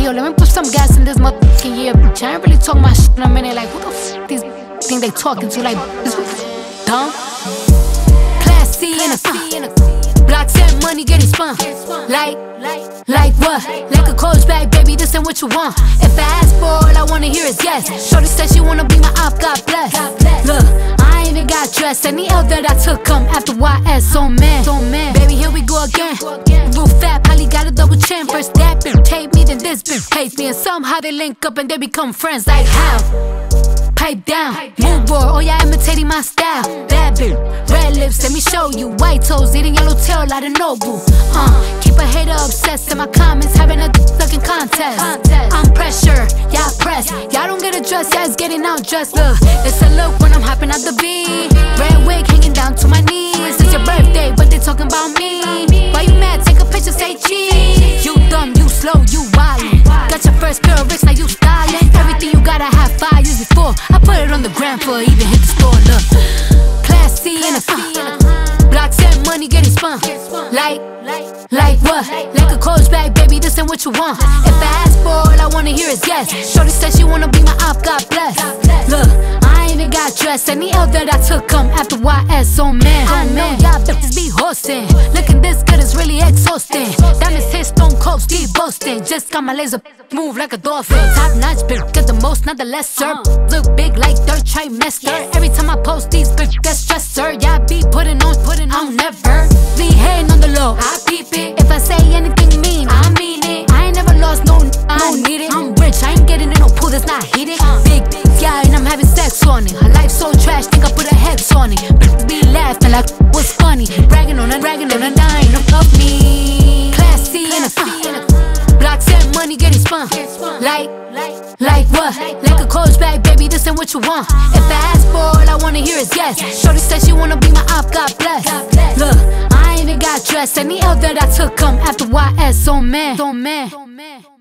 yo, let me put some gas in this motherfucking year, bitch. I ain't really talking my shit in a minute. Like, who the f these think they talking to? Like, this dumb. Class C in a blocks and money getting spun. Like what? Like a coach bag, baby, this ain't what you want. If I ask for all I wanna hear is yes. Shorty said she wanna be my op, God bless. Look, I ain't even got dressed. Any L that I took come after YS, so man. Baby, here we go again. Real fat, probably got a double chin. First that bitch hate me, then this bitch hates me. And somehow they link up and they become friends. Like how? Pipe down, mood board, oh yeah, imitating my style. Bad bitch, red lips, let me show you. White toes, eating yellow tail like a Nobu. Keep a hater obsessed in my comments, having a fucking contest. I'm pressure, y'all press. Y'all don't get a dress, y'all is getting out dressed. Look, it's a look when I'm hopping out the beat. Red wig hanging down to my knees. It's your birthday, but they talking about me. Why you mad? Take a picture, say cheese. You dumb, you slow, you wildin'. Got your first pair of bricks, now you stylin'. Everything you gotta have 5 years before. I put it on the gram for even hit the store. Look, Class C in a blocks and money getting spun. Like what? Like a coach bag, baby, this ain't what you want. If I ask for all I wanna hear is yes. Shorty said she wanna be my op, God bless. Look, I ain't even got dressed. Any L that I took come after YS, so man. I know y'all bitches be hosting. Looking this good is really exhausting. Diamonds hit stone cold, Steve boasting. Just got my laser move like a dolphin. Top notch, bitch, get the most, not the lesser. Look big like third trimester. Every time I post these bitch get stressed, sir. Y'all be putting on, I'll never be hating on the low. I peep it. If I say anything mean, I mean it. I ain't never lost, no need it. I'm rich, I ain't getting in no pool that's not heated. Big yeah, and I'm having sex on it. Her life so trash, think I put a hex on it. Bitches be laughing like what's funny. Bragging on a nine, don't love me. Class C in a blocks and money getting spun. Like what? Like a coach bag, baby, this ain't what you want. If I ask for all I wanna hear is yes. Shorty said she wanna be my op, God bless. Look, I ain't even got dressed. Any L that I took come after YS, so man.